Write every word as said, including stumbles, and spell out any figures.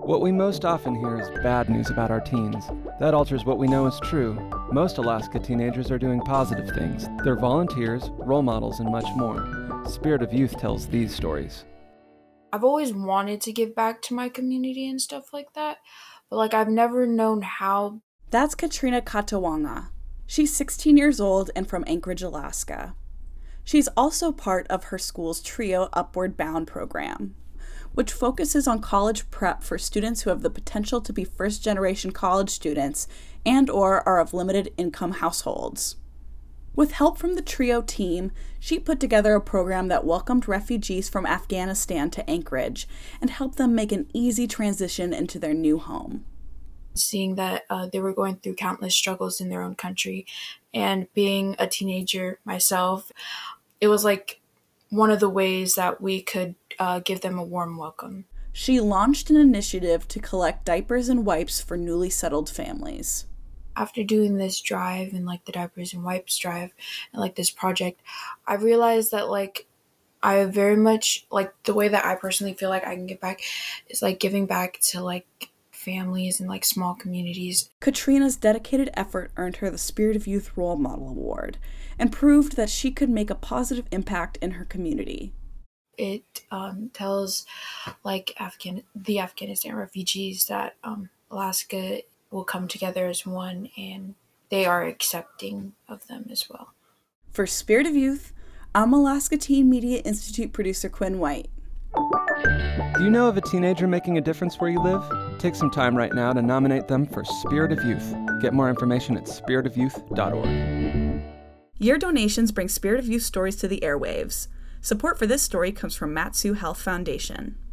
What we most often hear is bad news about our teens. That alters what we know is true. Most Alaska teenagers are doing positive things. They're volunteers, role models, and much more. Spirit of Youth tells these stories. I've always wanted to give back to my community and stuff like that, but like I've never known how. That's Katrina Katawanga. She's sixteen years old and from Anchorage, Alaska. She's also part of her school's TRIO Upward Bound program, which focuses on college prep for students who have the potential to be first-generation college students and or are of limited income households. With help from the TRIO team, she put together a program that welcomed refugees from Afghanistan to Anchorage and helped them make an easy transition into their new home. Seeing that uh, they were going through countless struggles in their own country, and being a teenager myself, it was like one of the ways that we could uh, give them a warm welcome. She launched an initiative to collect diapers and wipes for newly settled families. After doing this drive and like the diapers and wipes drive and like this project, I realized that like I very much like the way that I personally feel like I can give back is like giving back to like families and like small communities. Katrina's dedicated effort earned her the Spirit of Youth Role Model Award and proved that she could make a positive impact in her community. It um, tells like Afghan the Afghanistan refugees that um, Alaska will come together as one, and they are accepting of them as well. For Spirit of Youth, I'm Alaska Teen Media Institute producer Quinn White. Do you know of a teenager making a difference where you live? Take some time right now to nominate them for Spirit of Youth. Get more information at spirit of youth dot org. Your donations bring Spirit of Youth stories to the airwaves. Support for this story comes from Mat-Su Health Foundation.